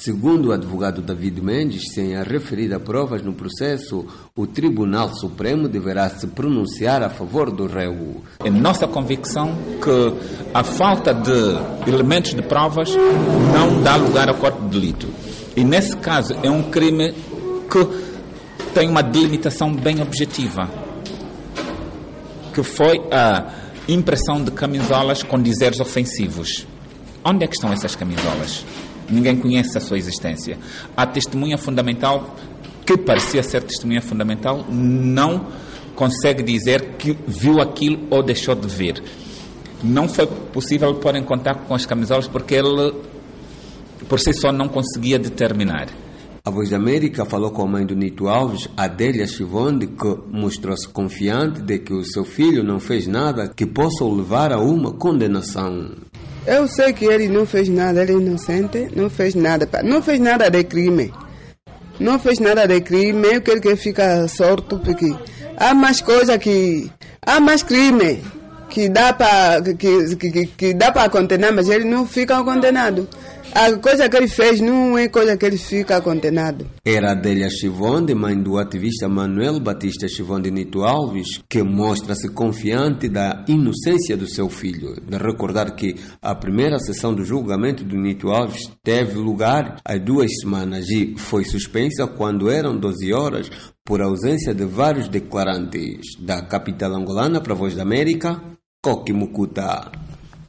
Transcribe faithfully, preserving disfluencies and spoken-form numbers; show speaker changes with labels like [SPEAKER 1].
[SPEAKER 1] Segundo o advogado David Mendes, sem as referidas provas no processo, o Tribunal Supremo deverá se pronunciar a favor do réu.
[SPEAKER 2] É nossa convicção que a falta de elementos de provas não dá lugar ao corpo de delito. E nesse caso é um crime que tem uma delimitação bem objetiva, que foi a impressão de camisolas com dizeres ofensivos. Onde é que estão essas camisolas? Ninguém conhece a sua existência. A testemunha fundamental, que parecia ser testemunha fundamental, não consegue dizer que viu aquilo ou deixou de ver. Não foi possível pôr em contato com as camisolas porque ele, por si só, não conseguia determinar.
[SPEAKER 1] A Voz da América falou com a mãe do Nito Alves, Adélia Chivonde, que mostrou-se confiante de que o seu filho não fez nada que possa o levar a uma condenação.
[SPEAKER 3] Eu sei que ele não fez nada, ele é inocente, não fez nada, não fez nada de crime. Não fez nada de crime, eu quero que fique sorto, porque há mais coisas que... Há mais crime que dá para que, que, que dá para condenar, mas ele não fica condenado. A coisa que ele fez não é coisa que ele fica condenado.
[SPEAKER 1] Era Adélia Chivonde, mãe do ativista Manuel Batista Chivonde Nito Alves, que mostra-se confiante da inocência do seu filho. De recordar que a primeira sessão do julgamento do Nito Alves teve lugar há duas semanas e foi suspensa quando eram doze horas por ausência de vários declarantes. Da capital angolana para a Voz da América, Coque Mucuta.